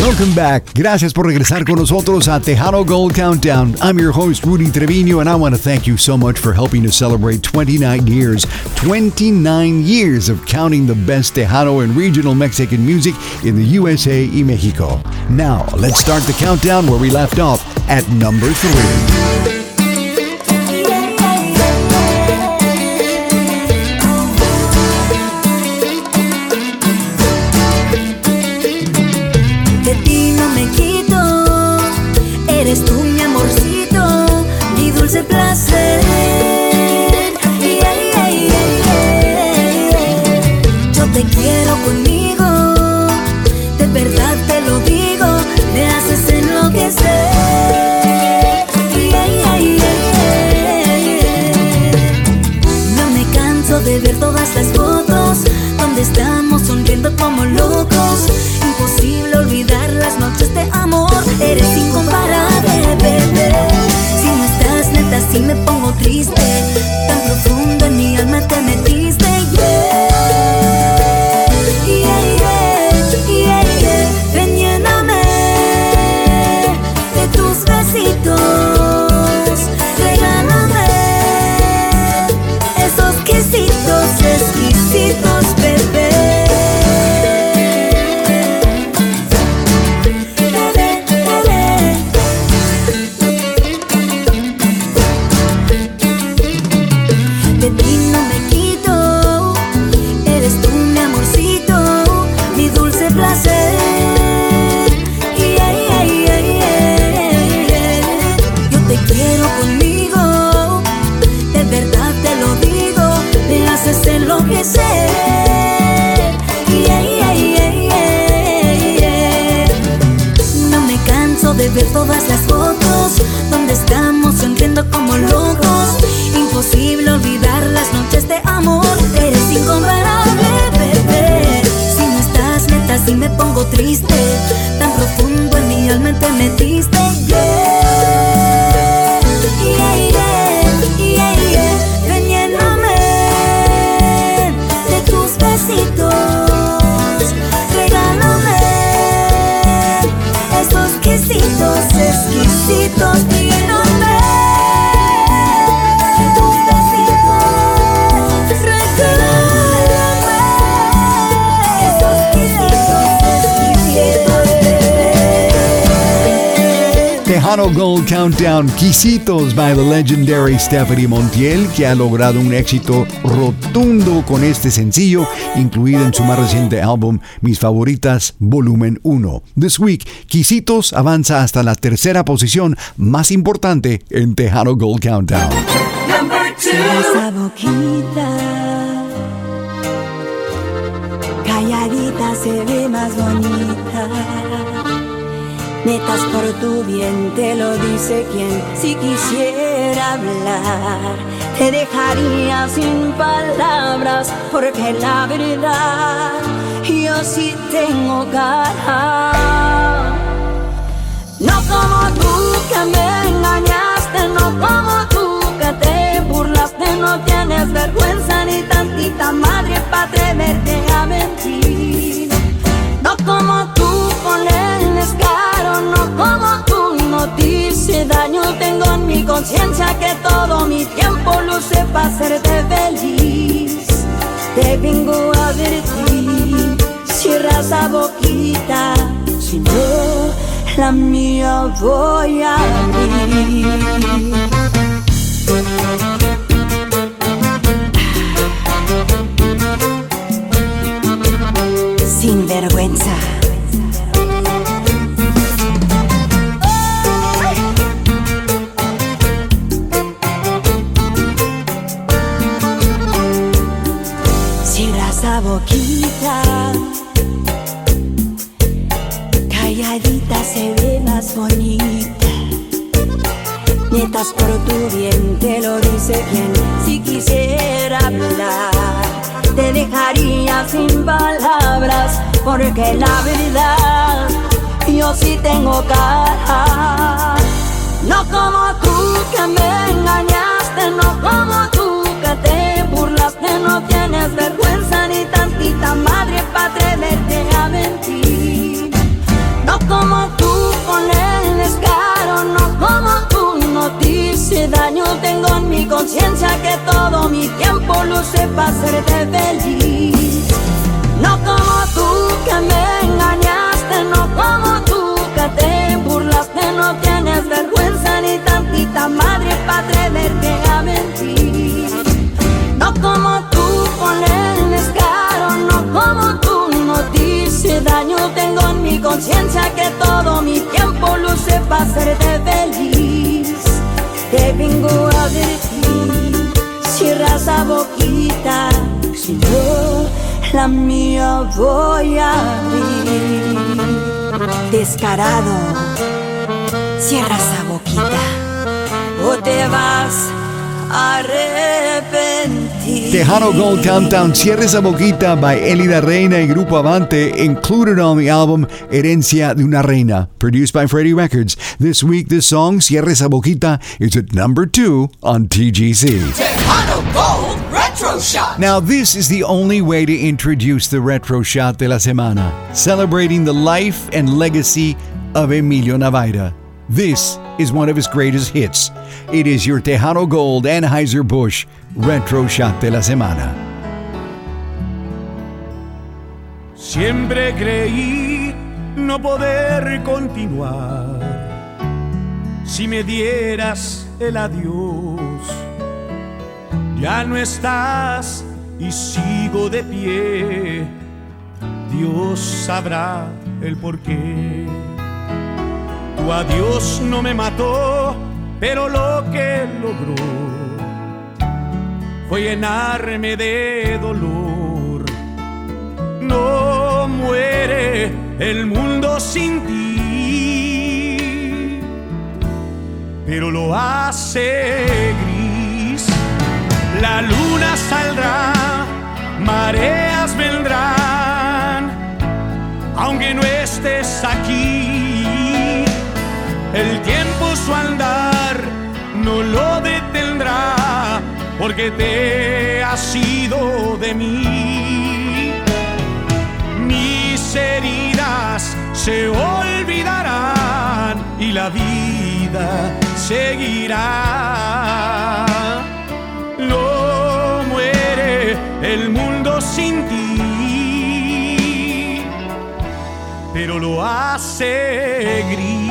Welcome back. Gracias por regresar con nosotros a Tejano Gold Countdown. I'm your host, Rudy Trevino, and I want to thank you so much for helping us celebrate 29 years. 29 years of counting the best Tejano and regional Mexican music in the USA y Mexico. Now, let's start the countdown where we left off at number 3. Placer. Yo te quiero conmigo, de verdad te lo digo, me haces enloquecer. No me canso de ver todas las fotos donde estamos sonriendo como locos. Imposible olvidar las noches de amor, eres incomparable, bebé. Si me pongo triste, tan profundo en mi alma te metiste, ven, lléname de tus besitos, regálame esos quesitos exquisitos, bebé. No me canso de ver todas las fotos donde estamos sonriendo como locos. Imposible olvidar las noches de amor, eres incomparable, bebé. Si no estás neta, si me pongo triste, tan profundo en mi alma te metiste, exquisitos, lléname de tus besitos, regálame esos quesitos exquisitos, bebé. Tejano Gold Countdown, Quesitos by the legendary Stephanie Montiel, que ha logrado un éxito rotundo con este sencillo, incluido en su más reciente álbum Mis Favoritas Volumen 1. This week, Quesitos avanza hasta la tercera posición más importante en Tejano Gold Countdown. Number 2. Esa boquita calladita se ve más bonita. Netas por tu bien te lo dice quien si quisiera hablar te dejaría sin palabras, porque la verdad yo sí tengo cara. No como tú que me engañaste, no como tú que te burlaste, no tienes vergüenza ni tantita madre para atreverte a mentir. No como tú con el descaro, no como tú no te hice daño. Tengo en mi conciencia que todo mi tiempo luce para hacerte feliz. Te vengo a advertir, cierra esa boquita, si no la mía voy a abrir. Sin vergüenza. Cierra esa boquita, calladita se ve más bonita. Nietas por tu bien te lo dice quien si quisiera hablar te dejaría sin palabras, porque la verdad yo sí tengo cara. No como tú que me engañaste, no como tú que te burlaste, no tienes vergüenza ni tantita madre para atreverte a mentir. No como conciencia que todo mi tiempo luce para hacerte feliz. No como tú que me engañaste, no como tú que te burlaste. No tienes vergüenza ni tantita madre para atreverte a mentir. No como tú con el descaro, no como tú no te hice daño. Tengo en mi conciencia que todo mi tiempo luce para hacerte feliz. Te vengo a advertir, cierra esa boquita, si yo la mía voy a abrir. Descarado, cierra esa boquita o te vas a arrepentir. Tejano Gold Countdown, Cierra esa boquita by Elida Reina y Grupo Avante, included on the album Herencia de una Reina, produced by Freddie Records. This week, this song, Cierra esa boquita, is at number 2 on TGC. Tejano Gold Retro Shot. Now, this is the only way to introduce the Retro Shot de la Semana, celebrating the life and legacy of Emilio Navaira. This is one of his greatest hits. It is your Tejano Gold Anheuser-Busch Retro Shot de la Semana. Siempre creí no poder continuar si me dieras el adiós. Ya no estás y sigo de pie. Dios sabrá el porqué. Tu adiós no me mató, pero lo que logró fue llenarme de dolor. No muere el mundo sin ti, pero lo hace gris. La luna saldrá, mareas vendrán, aunque no estés aquí. El tiempo su andar no lo detendrá, porque te has ido de mí. Mis heridas se olvidarán y la vida seguirá. No muere el mundo sin ti, pero lo hace gris.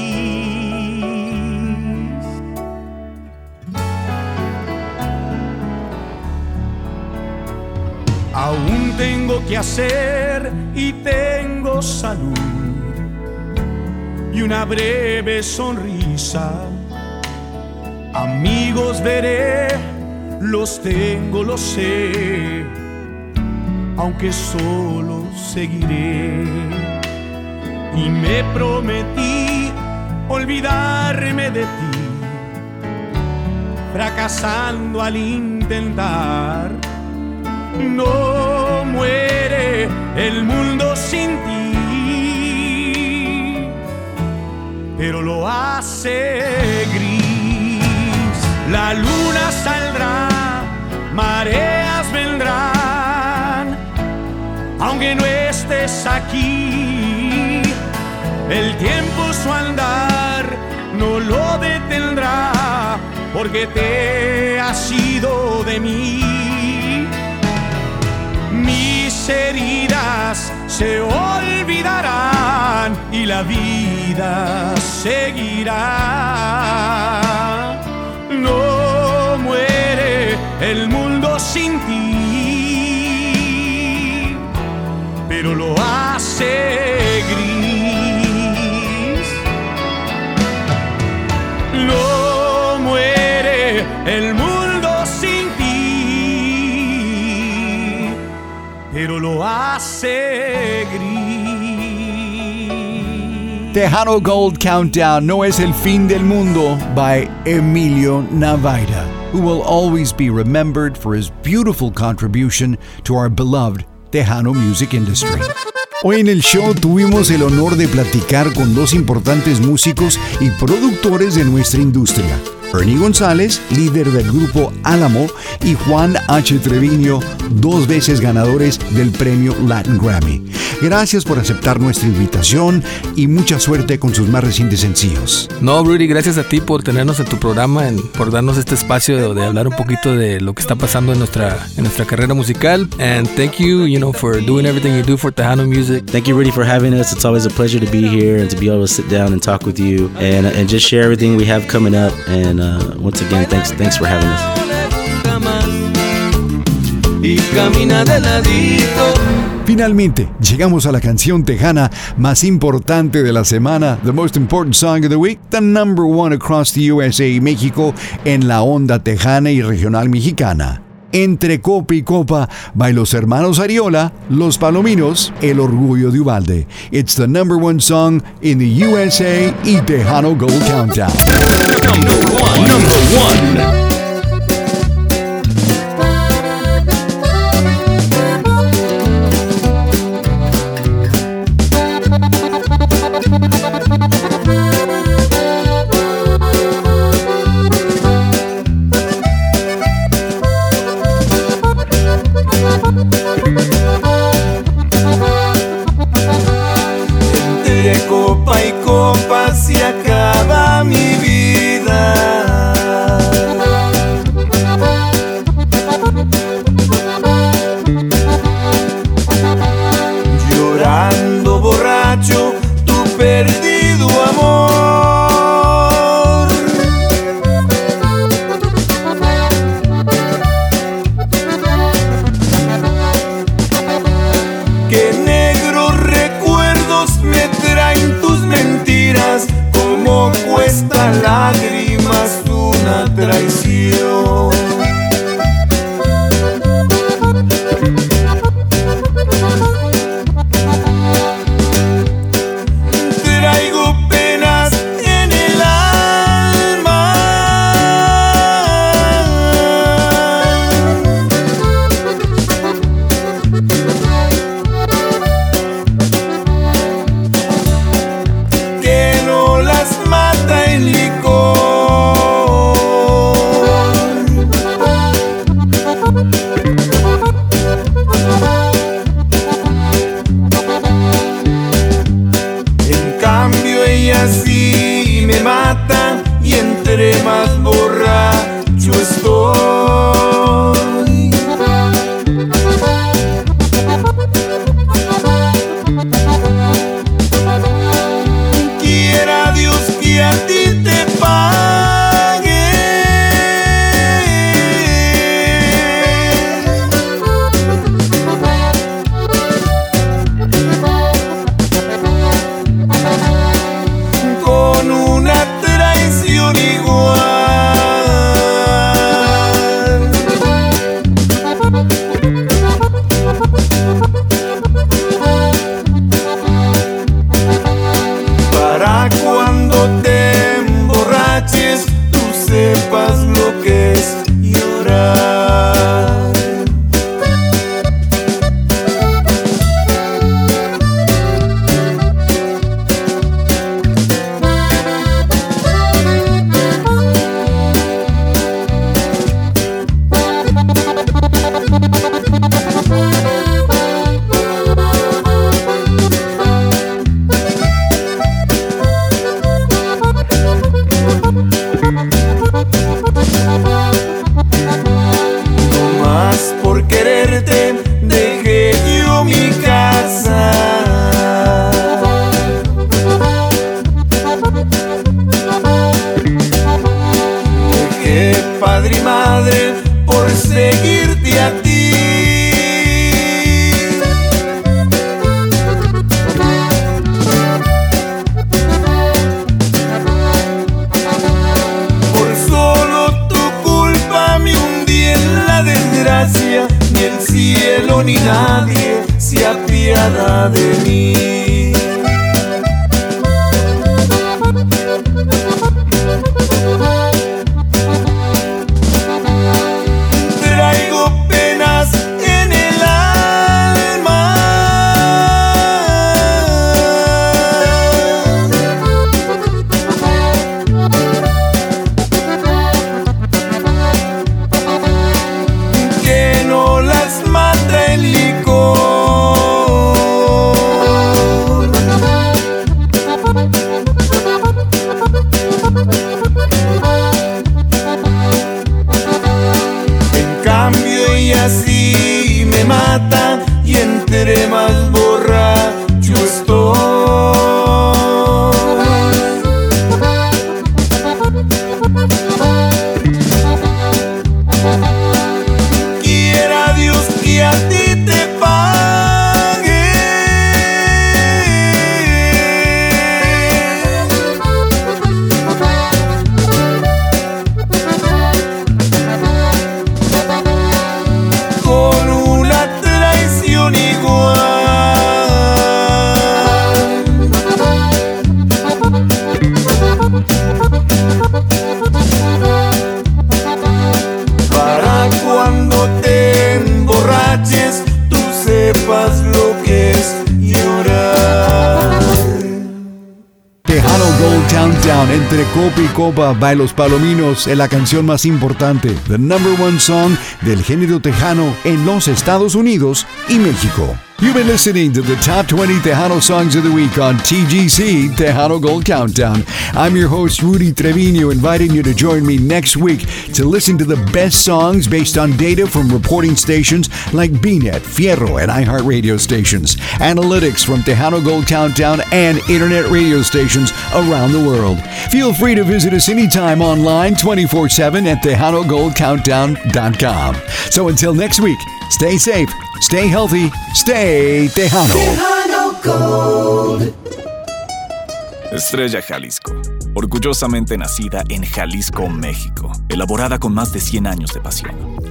Aún tengo que hacer y tengo salud y una breve sonrisa. Amigos veré, los tengo, lo sé, aunque solo seguiré. Y me prometí olvidarme de ti, fracasando al intentar. No muere el mundo sin ti, pero lo hace gris. La luna saldrá, mareas vendrán, aunque no estés aquí. El tiempo su andar no lo detendrá, porque te has ido de mí. Mis heridas se olvidarán y la vida seguirá. No muere el mundo sin ti, pero lo hace gris. No muere el mundo sin ti, pero lo hace gris. Tejano Gold Countdown, No es el fin del mundo, by Emilio Navaira, who will always be remembered for his beautiful contribution to our beloved Tejano music industry. Hoy en el show tuvimos el honor de platicar con dos importantes músicos y productores de nuestra industria. Ernie González, líder del grupo Álamo, y Juan H. Treviño, 2 veces ganadores del premio Latin Grammy. Gracias por aceptar nuestra invitación y mucha suerte con sus más recientes sencillos. No, Rudy, gracias a ti por tenernos en tu programa, por darnos este espacio de hablar un poquito de lo que está pasando en nuestra carrera musical. And thank you, for doing everything you do for Tejano music. Thank you, Rudy, for having us. It's always a pleasure to be here and to be able to sit down and talk with you and just share everything we have coming up. And once again, thanks for having us. Finalmente, llegamos a la canción tejana más importante de la semana, the most important song of the week, the number one across the USA y México en la onda tejana y regional mexicana. Entre copa y copa, by los hermanos Ariola, Los Palominos, El Orgullo de Uvalde. It's the number one song in the USA y Tejano Gold Countdown. Number one. Copa y copa se acaba mi vida. Llorando borracho tu perdido amor. Qué negros recuerdos me traen tus mentiras, como cuesta lágrimas una traición. Traigo penas en el alma. Que no las mata el licor. En cambio ella sí me mata y entre más borracho estoy. Quiera Dios que a ti te pague. Con una traición igual. Para cuando te emborraches, tú sepas lo que es llorar. No más por quererte dejé yo mi casa. Dejé padre y madre por seguirte a ti. Por solo tu culpa me hundí en la desgracia. Ni el cielo ni nadie se apiada de mí. Traigo penas en el alma. Countdown, entre copa y copa, by Los Palominos, es la canción más importante, the number one song del género tejano en los Estados Unidos y México. You've been listening to the Top 20 Tejano Songs of the Week on TGC Tejano Gold Countdown. I'm your host, Rudy Trevino, inviting you to join me next week to listen to the best songs based on data from reporting stations like BNet, Fierro, and iHeartRadio stations, analytics from Tejano Gold Countdown, and internet radio stations around the world. Feel free to visit us anytime online 24/7 at TejanoGoldCountdown.com. So until next week, stay safe, stay healthy, stay Tejano. Tejano Gold. Estrella Jalisco, orgullosamente nacida en Jalisco, México, elaborada con más de 100 años de pasión.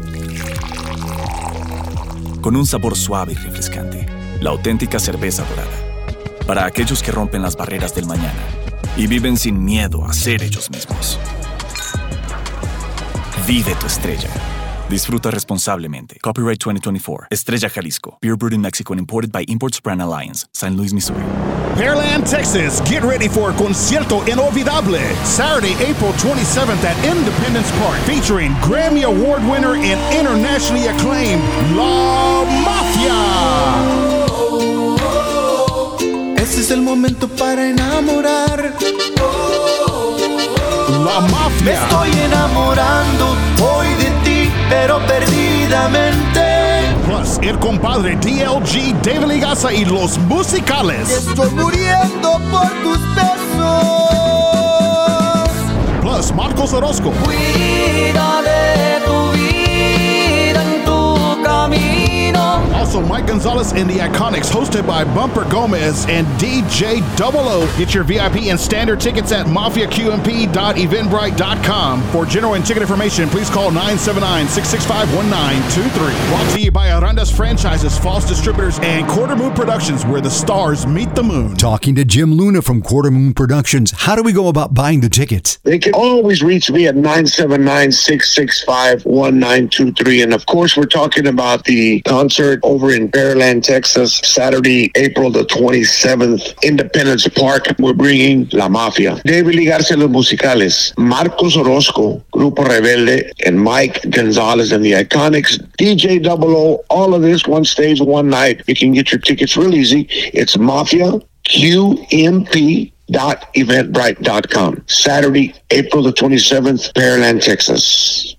Con un sabor suave y refrescante, la auténtica cerveza dorada. Para aquellos que rompen las barreras del mañana y viven sin miedo a ser ellos mismos. Vive tu estrella. Disfruta responsablemente. Copyright 2024. Estrella Jalisco. Beer brewed in Mexico and imported by Imports Brand Alliance. St. Louis, Missouri. Pearland, Texas. Get ready for Concierto Inolvidable. Saturday, April 27th at Independence Park. Featuring Grammy Award winner and internationally acclaimed La Mafia. Este es el momento para enamorar. La Mafia. Me estoy enamorando hoy de ti, pero perdidamente. Plus, el compadre DLG, David Ligaza y los musicales. Estoy muriendo por tus besos. Plus, Marcos Orozco. Cuida de tu vida en tu camino. Also, Mike Gonzalez and the Iconics, hosted by Bumper Gomez and DJ Double O. Get your VIP and standard tickets at mafiaqmp.eventbrite.com. For general and ticket information, please call 979-665-1923. Brought to you by Arandas Franchises, False Distributors, and Quarter Moon Productions, where the stars meet the moon. Talking to Jim Luna from Quarter Moon Productions. How do we go about buying the tickets? They can always reach me at 979-665-1923. And of course, we're talking about the concert over in Pearland, Texas, Saturday, April the 27th, Independence Park. We're bringing La Mafia. David Ligarza, los musicales. Marcos Orozco, Grupo Rebelde, and Mike Gonzalez and the Iconics. DJ Double O, all of this, one stage, one night. You can get your tickets real easy. It's mafiaqmp.eventbrite.com. Saturday, April the 27th, Pearland, Texas.